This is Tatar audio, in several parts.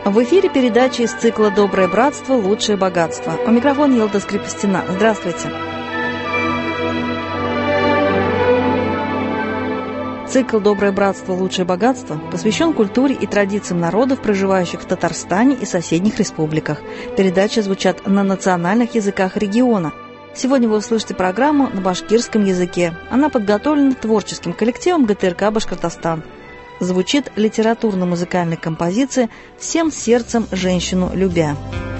В эфире передача из цикла «Доброе братство. Лучшее богатство». У микрофона Елда Скрипостина. Здравствуйте. Цикл «Доброе братство. Лучшее богатство» посвящен культуре и традициям народов, проживающих в Татарстане и соседних республиках. Передачи звучат на национальных языках региона. Сегодня вы услышите программу на башкирском языке. Она подготовлена творческим коллективом ГТРК «Башкортостан». Звучит литературно-музыкальная композиция «Всем сердцем женщину любя».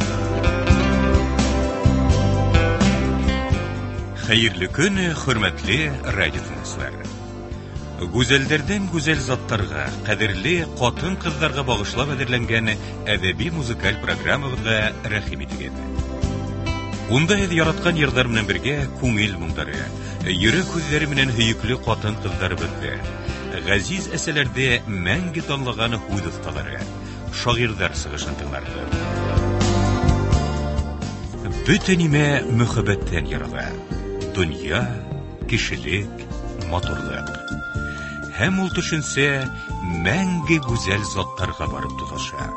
Хәерле көн, хөрмәтле радио тыңлаучылар. Гүзәлдәрдән гүзәл заттарга, кадерле хатын-кызларга багышлап әзерләнгән әдәби музыкаль программабызга рәхим итегез. Унда яраткан йырдар белән бергә күңел моңдары, йөрәк күзләре белән һөекле хатын-кызларыбызны, газиз әсәләрдә мәңге танылган худ осталары, шагыйрьләр сыгышын тыңларбыз. Бөтен нимә мөхәббәттән ярала. Дөнья, кешелек, матурлык. Һәм ул төшенсә, мәңге гүзәл заттарга барып тоташа.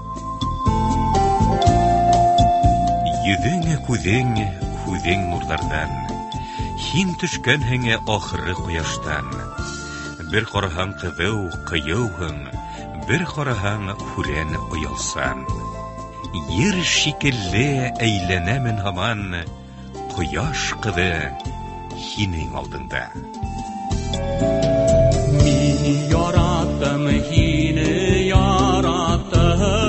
Йөзең күзең, күзең нурлардан, һин төшкән һәңә ахыры кояштан. Бер караһаң кызыл, кыюһың, бер караһаң хүрән оялсан. Йыр шикелле әйләнәмен һаман, кояш кызы һинең алдыңда. Мин яраттым, һине яраттым.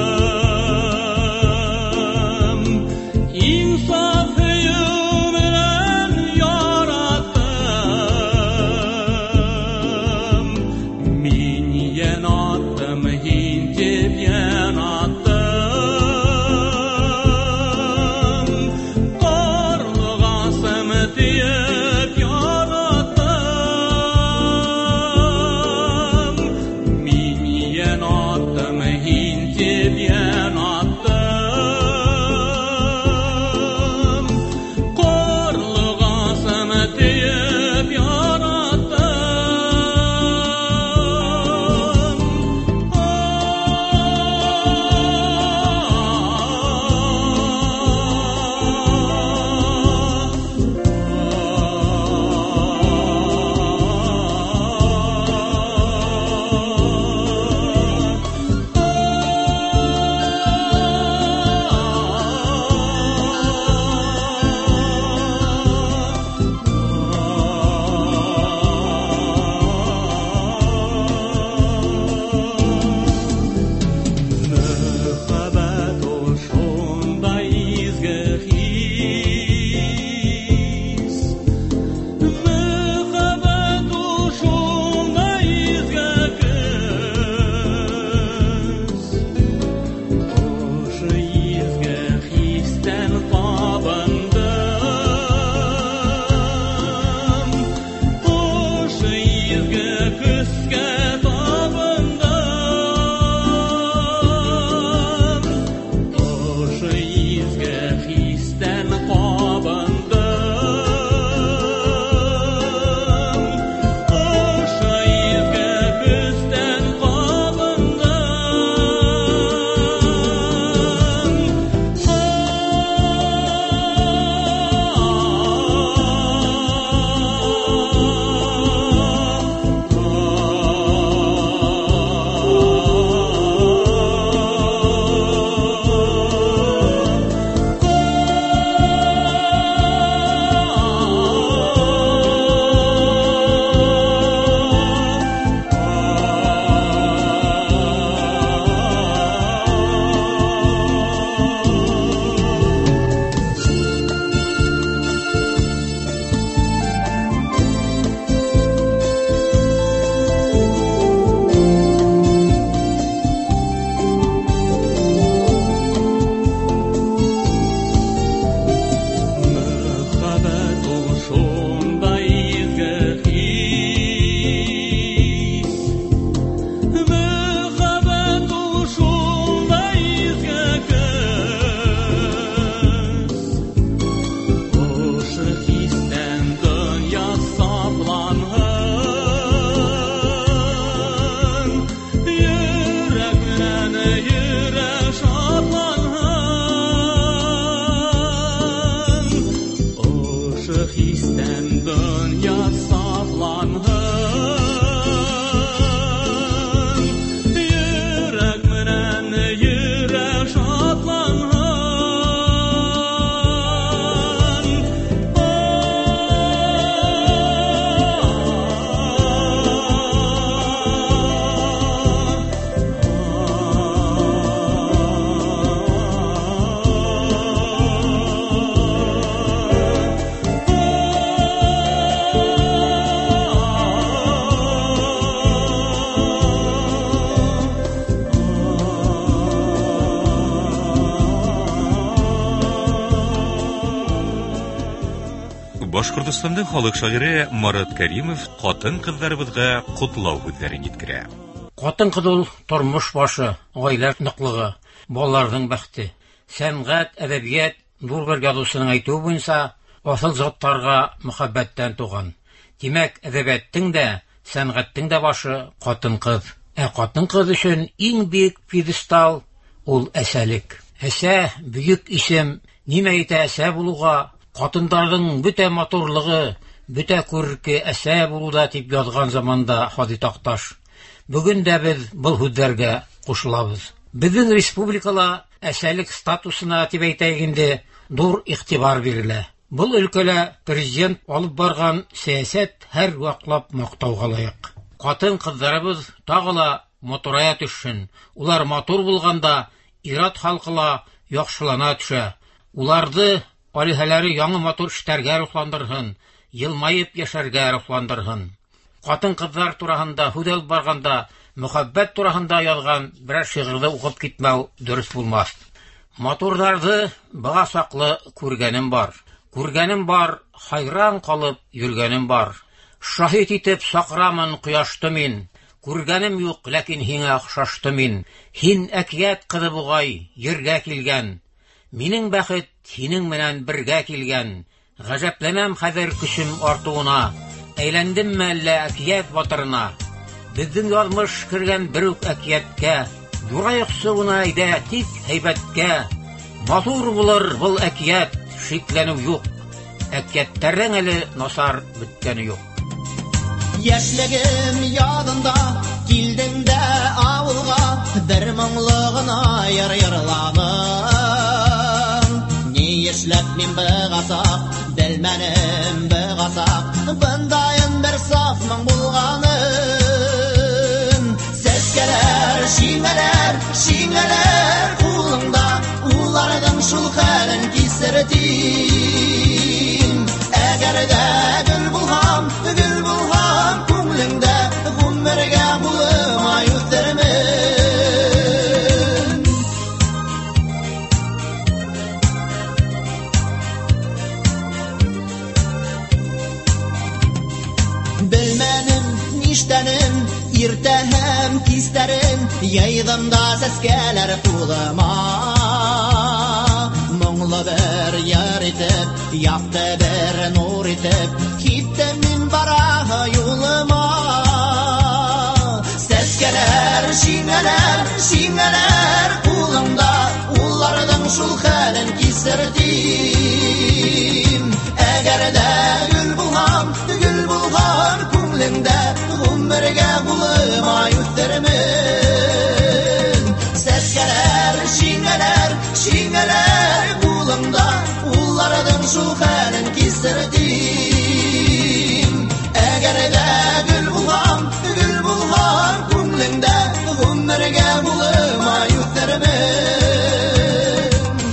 Min Башкортстанның халык шагыйре Марат Кәримов хатын-кызларыбызга котлау сүзләрен җиткерә. Хатын-кыз ул тормыш башы, гаилә ныклыгы, балаларның бәхте. Сәнгать, әдәбият, Нурбер язучысының әйтүе буенча, асыл заттарга мөхәббәттән туган. Димәк, әдәбияттың да, сәнгатьтең дә башы хатын-кыз. Хатын-кыз өчен иң бик пьедестал ул әсәлек. Әсә бөек исем, нимә әйтә әсә булуга, хатыннарның бүтә матурлыгы, бүтә күрке әсә булуда дип язган заманда Хади Такташ. Бүген дә без бу сүзләргә кушылабыз. Безнең республикала әсәлек статусына дип әйтәйек инде зур игътибар бирелә. Бұл өлкәдә президент алып барган сәясәт һәр ваклап мактауга лаек. Хатын-кызларыбыз тагыла матурая төшсен. Улар матур булганда ират халкыла яхшылана төшә. Уларды алиһәләре яңа матур эштәргә рухландырһын, елмаеп яшәргә рухландырһын. Хатын-кызлар турында хүдәл барганда мөхәббәт турында язган берәр шигырьне укып китмәү дөрес булмас. Матурларды бага саклы күргәнем бар. Күргәнем бар, хайран калып йөргәнем бар. Шаһид итеп сакрамын кояшты мин. Күргәнем юк, ләкин һиңа охшашты мин. Һин әкият кызы бугай, йөргә килгән. Минең бәхет һинең менән бергә килгән. Гаҗәпләнәм хәзер көчем артуына. Әйләндемме әллә әкият батырына. Безнең язмыш кергән бер үк әкияткә. Юрайык суына әйдә тик һәйбәткә. Матур булыр был әкият, шикләнү юк. Әкияттәрнең әле насар беткәне юк. Яшьлегем ядында килдем дә авылга, бер моңлыгына йырладым. Ни эшләп мин быгасак, белмәнем быгасак, бындайын бер саф моң булганын. Сәскәләр, шиңәләр кулыңда, уларның шул хәлен кисертим. Әгәр дә гөл булһам, күңлеңдә гомергә булыма үтермен. Белмәнем ништәнем, иртәһәм кистәрен, яйдым да сәскәләр кулыма. Моңлы бер яр итеп, якты бер нур итеп, киттем мин бара юлыма. Сәскәләр, шиңәләр кулымда, уларның шул хәлен кисертим. Әгәр дә гөл булһам, күңлеңдә гомергә булыма үтермен. Сәскәләр, шиңәләр кулымда, уларның шул хәлен кисертим. Әгәр дә гөл булһам, күңлеңдә гомергә булыма үтермен.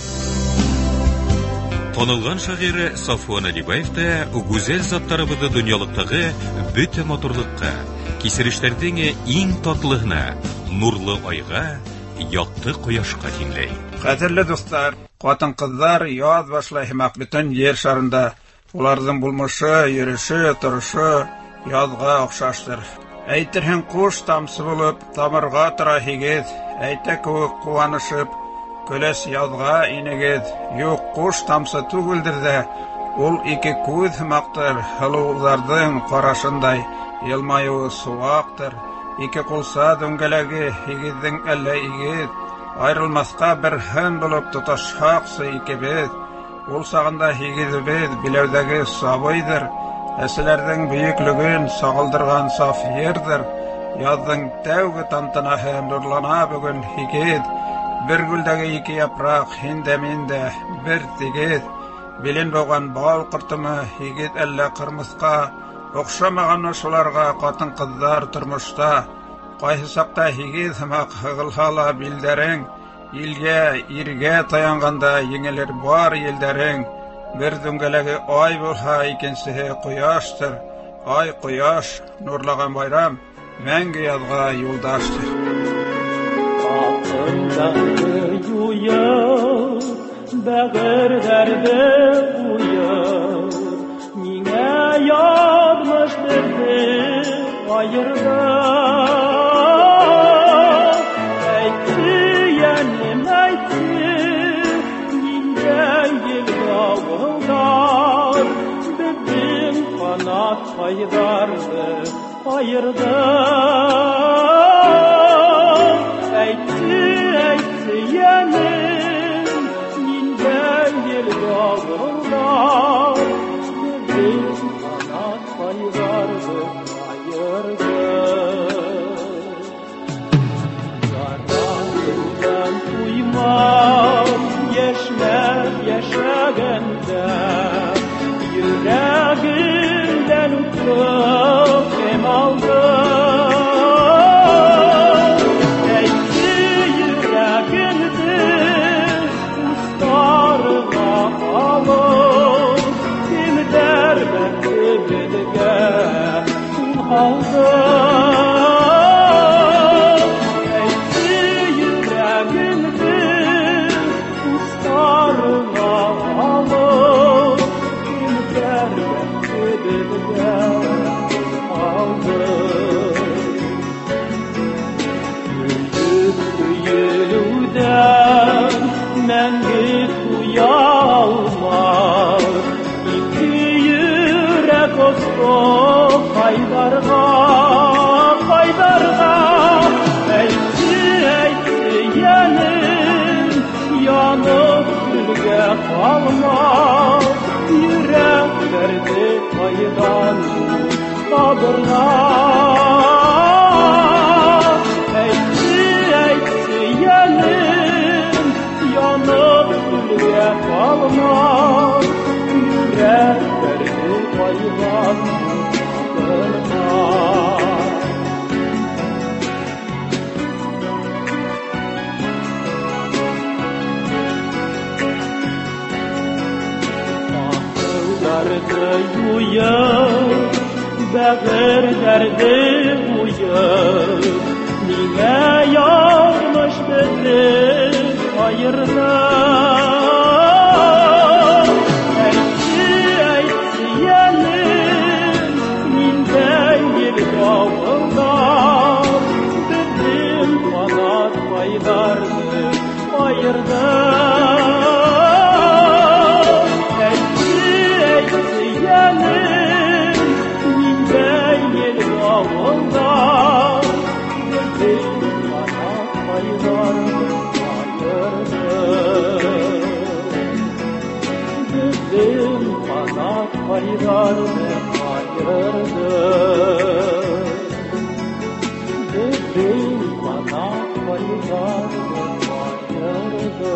Танылган шагыйре Сафуан Алибаев та гүзәл заттарыбызны дөньялыктагы бөтә матурлыкка, кисерешләрдән иң татлыгына, нурлы айга, якты кояшка тиңләй. Кадерле дуслар, хатын-кызлар яз башлаймак бөтен җир шарында. Уларның булмышы, йөреше, торышы язга охшаштыр. Әйтерһең куш тамсы булып, тамырга тора һигез, әйтә күк куанышып, көләс язга инегез. Юк, куш тамсы түгелдер дә, ул ике күз һымактыр, һылыуларның карашындай, елмаюы суактыр. Ике кулса дөңгәләге, һигездең әллә игез, айрылмаска бер һәм булып тоташаксы икебез. Ул сагында һигезебез биләүдәге сабыйдыр, әсәләрнең бөеклеген сагылдырган саф йердер. Язның тәүге тантанаһы нурлана бүген һигез, бер гүлдәге ике япрак, һиндә миндә бер тигез. Билен булган бал кыртымы һигез әллә кырмыска, охшамаган шуларга хатын-кызлар тормышта. Кайсы сакта һигез һымак һыгылһала билдәрең, илгә, иргә таянганда еңелер бар елдәрең. Бер дөңгәләге ай булһа, икенчеһе кояштыр. Ай кояш, нурлаган байрам, мәңге язга юлдаштыр. Aqındağı uyar, bəğir dərdə uyar, min yazmış bizi ayırdı. Eyti yenim eyti ince yıl davullar bizim kanat paydardı ayırdı. Eyti yenim ince yıl davullar bizim kanat paydardı ayırdı. Yarlarından uymam yeşmer yaşaganda yüreğinden uçup em aldı. Eyti yüreğindi ustarına alıp kim derbenti bilge sul aldı. Eyti yüreğindi ustarına alıp kim derbenti bilge sul aldı. Yürüden mengit uyalmaz İki yürek ostu haydarga Eyti yenim yanıp gülge kalmaz Yürek derdi haydan sabırla. Yenim yanıp gülge kalmaz Yürek derdi hayvan sabırlar. Akıllarda uyup Bəğir derdi uyup Niye yarmış bizi ayırdı. Eyti yenim minden yıl davullar bizim kanat paydardı ayırdı. Eyti yenim minden yıl davullar bizim kanat paydardı ayırdı. Bizim kanat paydardı ayırdı. Bizim kanat paydardı ayırdı.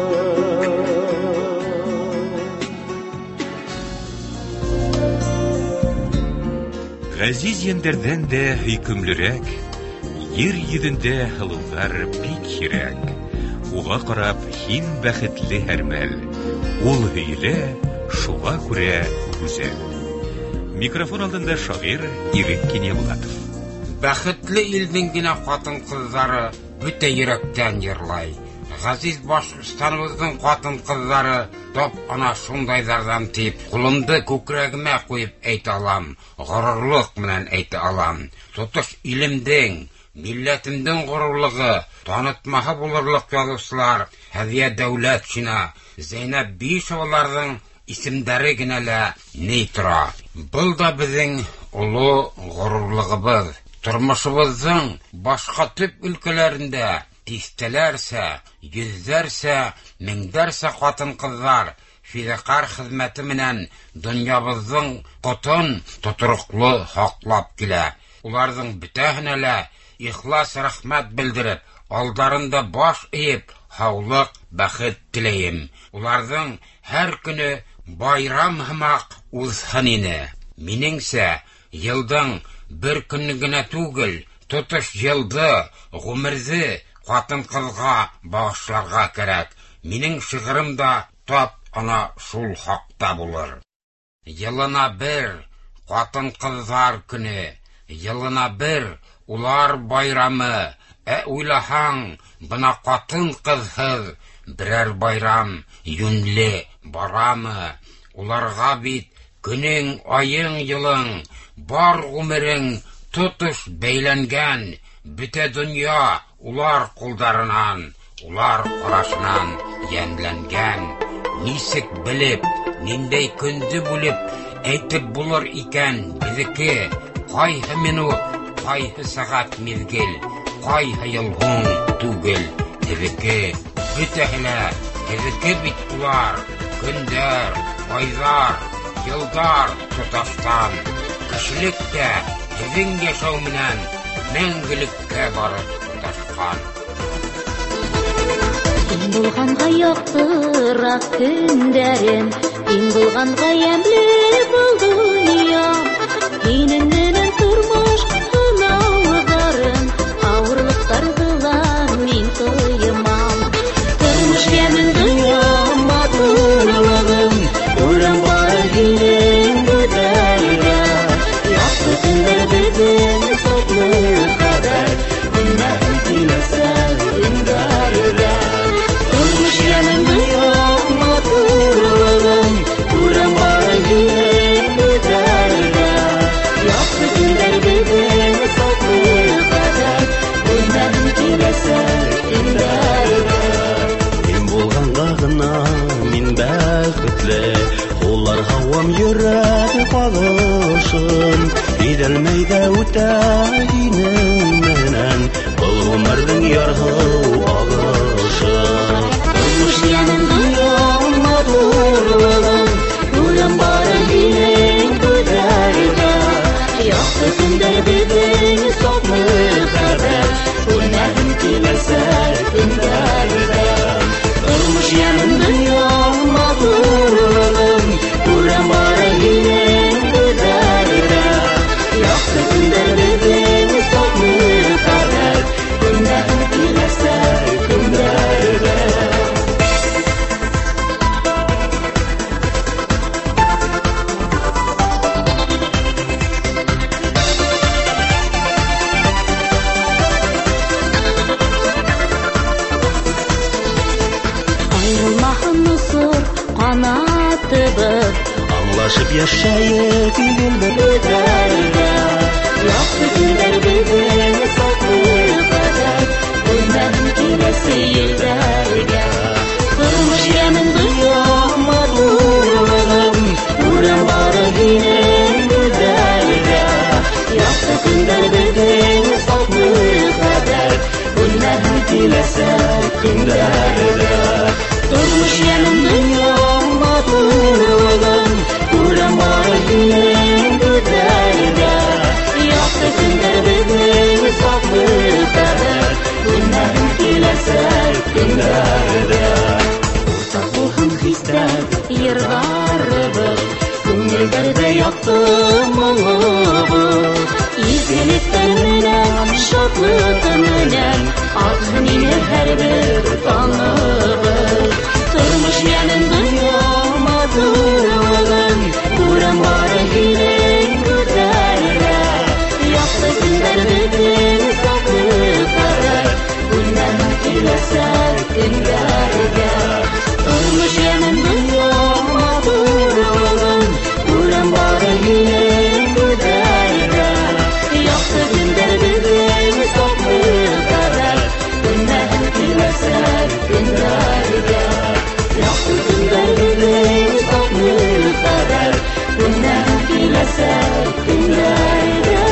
Газиз ендерден де хөйкемлерәк, Ер йөзендә хылулар бик кирәк. Уга карап һин бәхетле һәрмәл. Ул һөйлә, шуңа күрә гүзәл. Микрофон алдында шагыйрь Ирек Кинебулатов. Бәхетле илнең генә хатын-кызлары бүтә йөрәктән йырлай. Газиз Башкортстаныбызның хатын-кызлары топ ана шундайдардан тип, кулымды күкрәгемә куеп әйтә алам, горурлык белән әйтә алам. Тотыш илемдең, милләтемдең горурлыгы, танытмаһы булырлык язучылар Һәдия Дәүләтшина, Зәйнәп Бишеваларның исемдәре генә лә ни тора. Был да безнең улы горурлыгыбыз. Тормышыбызның башка төп өлкәләрендә тистәләрсә, йөзләрсә, меңдәрсә хатын-кызлар фидакар хезмәте менән дөньябызның котын тотырыклы хаклап килә. Уларның бөтәһенә лә ихлас рәхмәт белдереп, алдарында баш иеп, һаулык, бәхет теләйем. Уларның һәр көне байрам һымак узһын ине. Минеңсә, елдың бер көнне генә түгел, тотыш елды, гомерҙе хатын-кызга багышларга кирәк. Минең шигырым да тап ана шул хакта булыр. Елына бер хатын-кызлар көне, елына бер улар байрамы. Уйлаһаң, бына хатын-кызһыз берәр байрам юньле барамы? Уларга бит Көнең, айың, йылың, бар гомерең тотыш бәйләнгән, бөтә дөнья улар кулдарынан, улар карашынан ямьләнгән. Нисек белеп, ниндәй көнде бүлеп, әйтеп булыр икән безеке, кайһы минут, кайһы сәгать мизгел, кайһы ел һуң түгел безеке. Бөтәһенә безеке бит улар, көндәр, айлар, йылдар тоташтан. Кешелектә безнең яшәү менән мәңгелеккә барып тоташкан. Ин булганга яктырак көндәрем, ин булганга ямьле бул дөнья. Минем менән тормыш сынауларым, авырлыктар мин тоймам. Тормыш ямьле дөнья матурлыгым, күрәм бар һинең гүзәлгә. Яктı көндәр безнең соклы хәбәр, күннән киләсә көндәргә. Тормыш ямьле дөнья матурлыгым, күрәм бар һинең гүзәлгә. Яктı көндәр безнең соклы хәбәр, күннән киләсә көндәргә. Мин булганга гына мин бәхетле, улар һавам йөрәк калышын, иделмәй дә үтә һинең менән, был гомернең яргы агышын. Тормыш ямьле дөнья матурлыгым, күрәм бар һинең гүзәлгә. Яктı көндәр безнең соклы хәбәр, күннән киләсә көндәргә. Тормыш ямьле дөнья матурлыгым, күрәм бар һинең гүзәлгә. Яктı көндәр безнең соклы хәбәр, күннән киләсә көндәргә. Аерылмаһын усур канатыбыз, Аңлашып яшәеп гүзәлгә. Яктı көндәр безнең соклы хәбәр, күннән киләсә елләргә. Тормыш ямьле дөнья матурлыгым, күрәм бар һинең гүзәлгә. Яктı көндәр безнең соклы хәбәр, күннән киләсә көндәргә. Тормыш ямьле дөнья матурлыгым, күрәм бар һинең гүзәлгә. Яктı көндәр безнең соклы хәбәр, күннән киләсә көндәргә. Уртак булһын хисләр, йырларыбыз, күңелләрдә якты моңыбыз. Изгелектән менән, шатлыктан менән, атһын ине һәрбер таңыбыз. Тормыш ямьле дөнья матурлыгым, күрәм бар һинең гүзәлгә. Яктı көндәр безнең соклы хәбәр, күннән киләсә көндәргә. Тормыш ямьле дөнья матурлыгым, күрәм бар һинең гүзәлгә. Яктı көндәр безнең соклы хәбәр, күннән киләсә көндәргә. Яктı көндәр безнең соклы хәбәр, күннән киләсә көндәргә.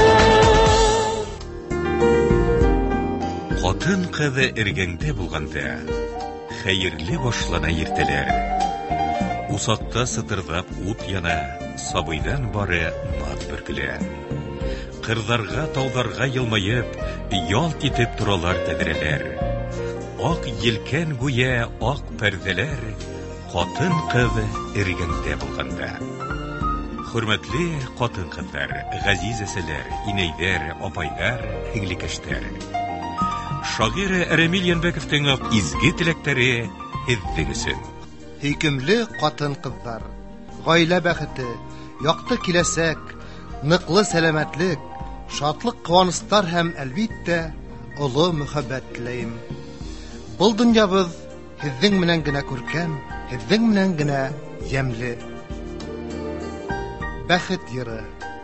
Катын кызы эргәңдә булганда, хәерле башлана иртәләр. Усакта сытырдап ут яна, сабыйдан бары нат бөркелә. Кырларга, тауларга елмаеп, ялт итеп торалар тәҙрәләр. Ак елкән гүя, ак пәрҙәләр, катын кызы эргәңдә булганда. Хөрмәтле катын кызлар, газиз әсәләр, инәйҙәр, апайҙар, һеңлекәштәр. Шағир Рәмил Янбәковтың изге теләктәре һеҙҙең өсөн. Һөйкөмле ҡатын ҡыҙҙар, ғаилә бәхете, яҡты киләсәк, ныҡлы сәләмәтлек, шатлыҡ ҡыуаныстар һәм әлбиттә оло мөхәббәт теләйем. Был донъябыҙ һеҙҙең менән генә күркәм, һеҙҙең менән генә йәмле. бәхет йыры.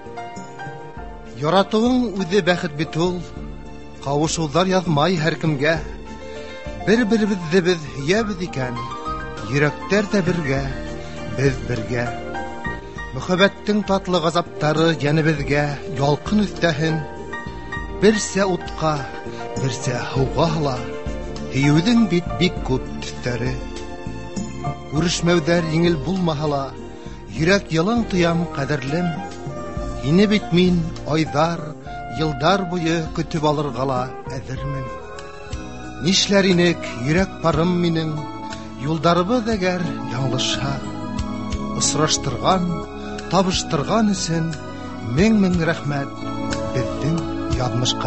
Яратуың үзе бәхет бит ул, кавышулар язмай һәркемгә. Бер-беребезне без һөябез икән, йөрәктәр дә бергә, без бергә. Мөхәббәттең татлы газаптары яныбызга ялкын үстәһен. Берсә утка, берсә һауга һала, һөюдең бит бик күп төстәре. Күрешмәүдәр еңел булмаһала, йөрәк ялың тоям кадерлем. Һине бит мин айдар, йылдар буе көтеп алырга ла әзермен. Нишләр инек йөрәк парым минең, юлдарыбыз әгәр яңлыша. Осраштырган, табыштырган өчен мең-мең рәхмәт безнең язмышка.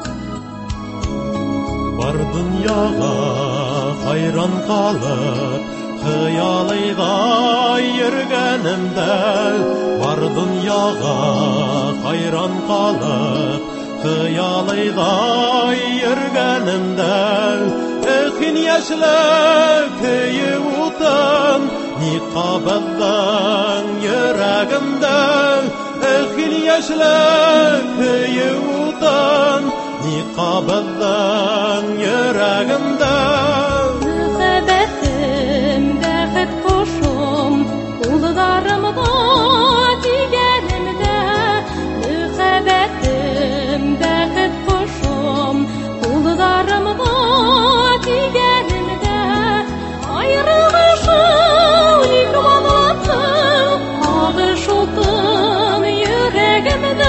Бар дөньяга хайран калып, хыялыйга йөргәнемдә, бар дөньяга хайран калып, хыялыйга йөргәнемдә, хин яшьлек көе утын, никабыздан йөрәгемдә, хин яшьлек көе утын, никабыздан йөрәгемдә. Мөхәббәтем бәхет кошым, улларымда дигәнемдә. Мөхәббәтем бәхет кошым, улларымда дигәнемдә. Аерылышым ник балатым, агышылтым йөрәгемдә.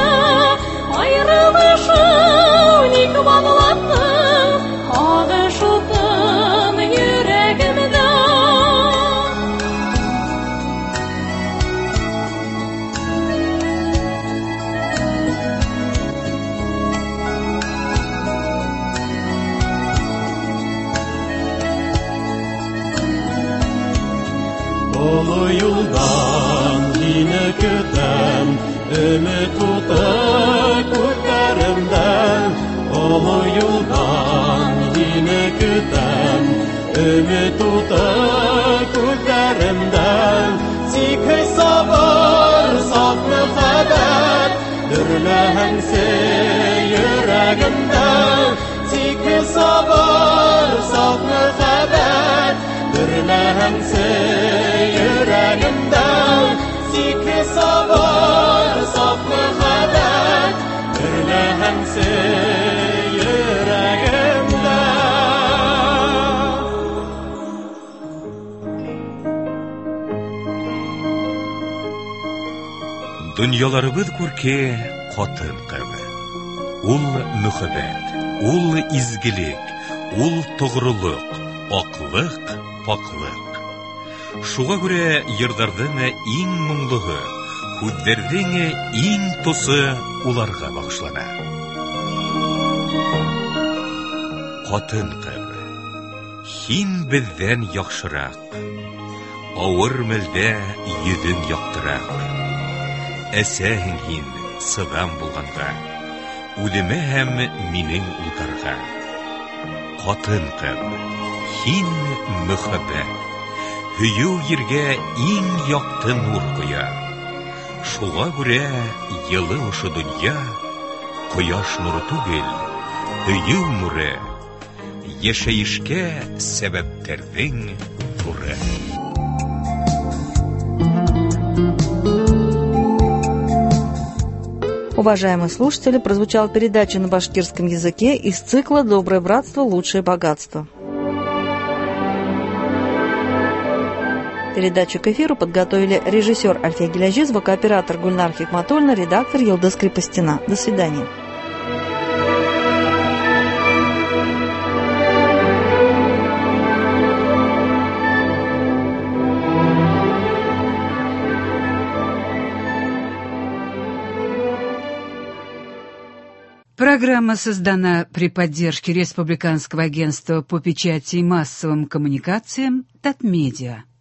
Аерылышым ник балатым, агышылтым йөрәгемдә. Олы юлдан һине көтәм, өмет уты күзләремдә. Олы юлдан һине көтәм, өмет уты күзләремдә. Сикһез сабыр, саф мөхәббәт, дөрләһәңсе йөрәгемдә. Сикһез сабыр, саф мөхәббәт, дөрләһәңсе йөрәгемдә. Сикһез сабыр, саф мөхәббәт, дөрләһәңсе йөрәгемдә. Дөньяларыбыз күрке катын кебе. Ул мөхәббәт, ул изгелек, ул тугрылык, аклык, паклык. Шуңа күрә йырдардың иң моңлыгы, күзләрнең иң тосы уларга багышлана. Катын кебе, һин бездән яхшырак, авыр мәлдә йөзең яктырак. Әсәһең һин сыгам булганга, үлеме һәм минең утарга. Катын кебе, һин мөхәббәт, һөю ергә иң якты нур куя. Шуңа күрә йылы ошо дөнья, кояш нуры түгел, һөю нуры, яшәешкә сәбәпләрнең туры. Уважаемые слушатели, прозвучала передача на башкирском языке из цикла «Доброе братство. Лучшее богатство». Передачу к эфиру подготовили режиссер Альфия Геляжи, звукооператор Гульнар Хикматульна, редактор Йылдыз Крепостина. До свидания. Программа создана при поддержке Республиканского агентства по печати и массовым коммуникациям «Татмедиа».